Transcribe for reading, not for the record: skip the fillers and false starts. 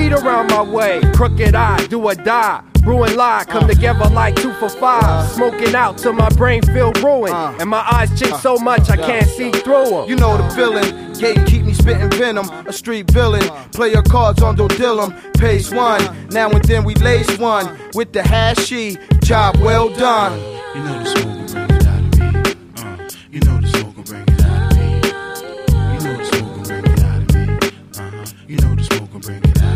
weed around my way. Crooked eye, do or die. Ruin lie, come together like 2 for 5. Smoking out till my brain feel ruined. And my eyes chink so much I can't see through them. You know the feeling, Gate keep me spitting venom. A street villain, player cards on Dodillum. Pace one, now and then we lace one. With the hashy, job well done. You know this one.